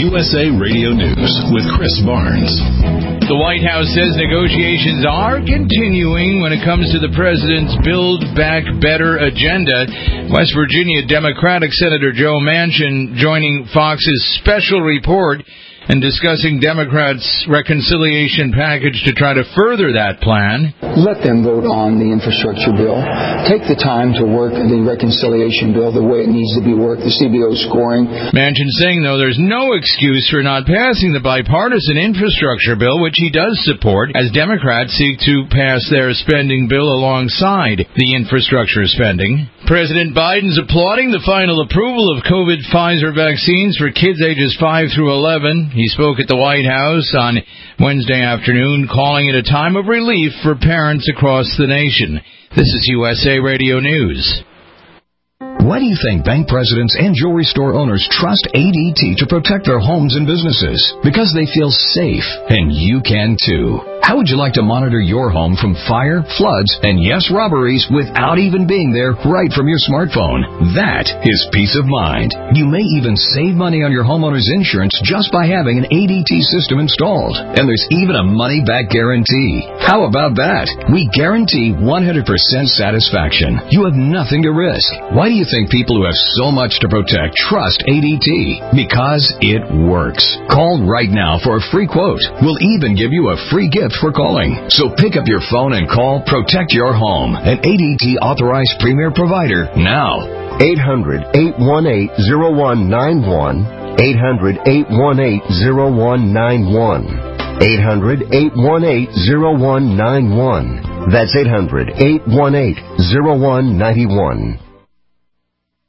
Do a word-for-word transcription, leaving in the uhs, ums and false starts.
U S A Radio News with Chris Barnes. The White House says negotiations are continuing when it comes to the president's Build Back Better agenda. West Virginia Democratic Senator Joe Manchin joining Fox's special report and discussing Democrats' reconciliation package to try to further that plan. Let them vote on the infrastructure bill. Take the time to work the reconciliation bill the way it needs to be worked, the C B O scoring. Manchin saying, though, there's no excuse for not passing the bipartisan infrastructure bill, which he does support, as Democrats seek to pass their spending bill alongside the infrastructure spending. President Biden's applauding the final approval of COVID Pfizer vaccines for kids ages five through eleven. He spoke at the White House on Wednesday afternoon, calling it a time of relief for parents across the nation. This is U S A Radio News. Why do you think bank presidents and jewelry store owners trust A D T to protect their homes and businesses? Because they feel safe, and you can too. How would you like to monitor your home from fire, floods, and yes, robberies without even being there right from your smartphone? That is peace of mind. You may even save money on your homeowner's insurance just by having an A D T system installed. And there's even a money-back guarantee. How about that? We guarantee one hundred percent satisfaction. You have nothing to risk. Why do you think people who have so much to protect trust A D T? Because it works. Call right now for a free quote. We'll even give you a free gift for calling. So pick up your phone and call Protect Your Home, an A D T authorized premier provider now. eight hundred, eight one eight, zero one nine one. eight hundred, eight one eight, zero one nine one. eight hundred, eight one eight, zero one nine one. That's eight hundred, eight one eight, zero one nine one.